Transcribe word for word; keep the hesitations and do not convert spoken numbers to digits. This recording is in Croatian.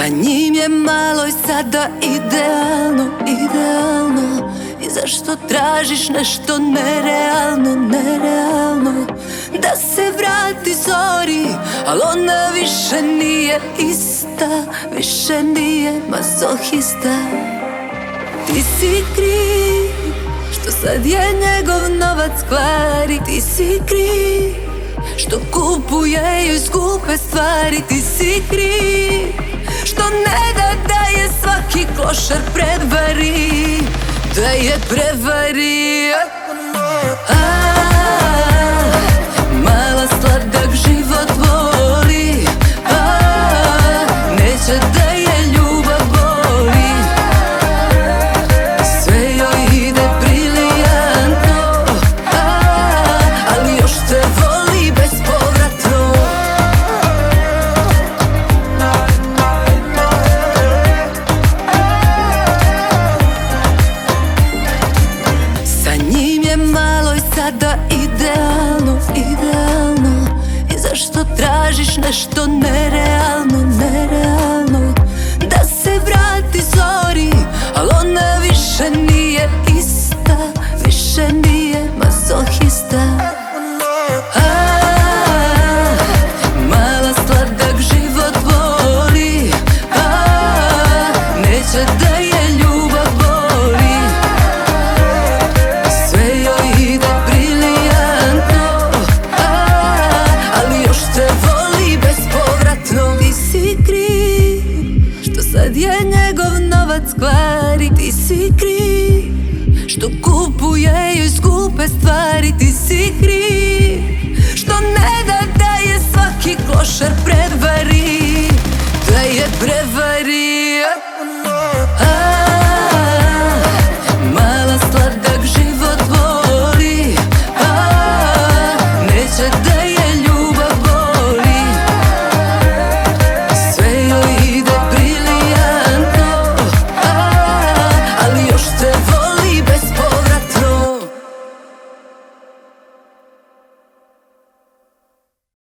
Sa njim je malo i sada idealno, idealno. I zašto tražiš nešto nerealno, nerealno? Da se vrati zori, al ona više nije ista, više nije mazohista. Ti si kriv što sad je njegov novac kvari. Ti si kriv što kupuje joj skupe stvari. Ti si kriv što ne da da je svaki klošar prevari, da je prevari. A, mala sladak život voli, a, neće da je ljubav boli. Sve joj ide brilijantno, a, ali još te voli bespovratno. Sa njim je malo i sada idealno, idealno. I zašto tražiš nešto nerealno, nerealno? Da se vrati zori, al ona više nije ista, više nije mazohista. A, mala sladak život voli, a, neće da je ljubav boli. Sve joj ide brilijantno, a, ali još te voli bespovratno. Ti si kriv što sad je njegov novac kvari. Ti si kriv što kupuje joj skupe stvari. Ti si kriv što ne da da je svaki klošar pre